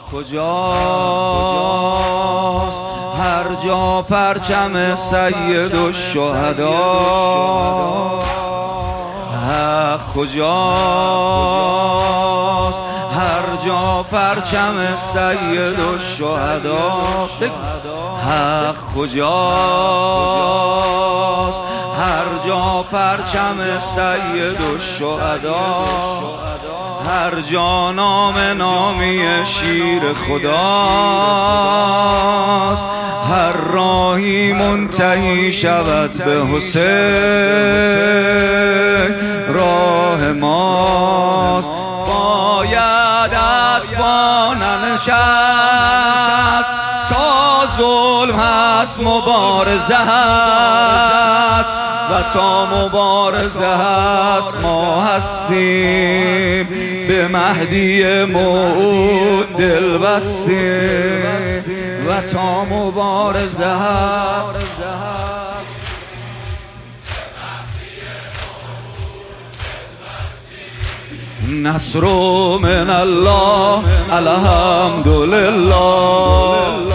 کجاست هر جا پرچم سید الشهدا؟ حق کجاست هر جا پرچم سید الشهدا؟ حق کجاست هر جا پرچم سید الشهدا؟ هر جا نامی شیر خداست، هر راهی منتهی شود به حسین راه ماست. باید اسبان نشست تا ظلم هست مبارزه هست و تا مبارزه هست ما هستیم، به مهدی موعود دل بستیم و تا مبارزه هست. نصر من الله الحمدلله.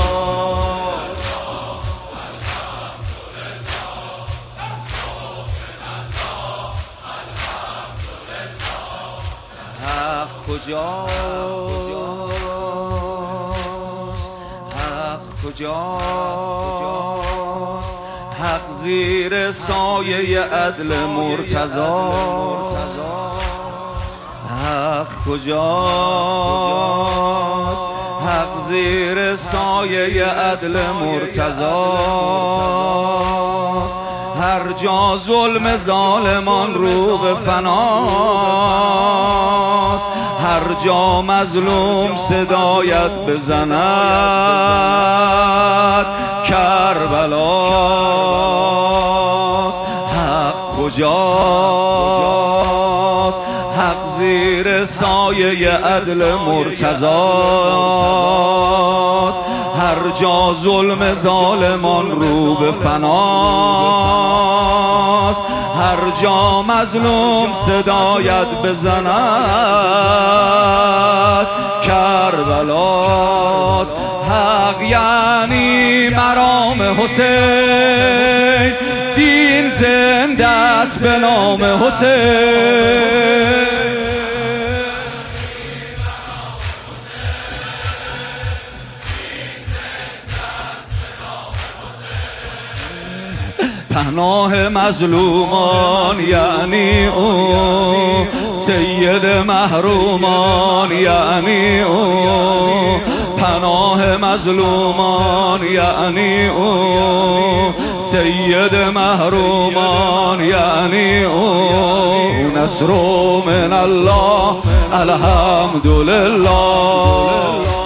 حق کجاست حق کجاست حق زیر سایه عدل مرتضی. حق کجاست حق زیر سایه عدل مرتضی. هر جا ظلم ظالمان رو به فناست، هر جا مظلوم صدایت بزند کربلاست. حق کجاست حق زیر سایه عدل مرتضاست. هر جا ظلم ظالمان رو به فناست، هر جا مظلوم صدایت بزند کربلاست. حق یعنی مرام حسین، دین زنده است به نام حسین. پناه مظلومان یعنی او، سید محرومان یعنی او. پناه مظلومان یعنی او، سید محرومان یعنی او. نصر من الله الحمدلله.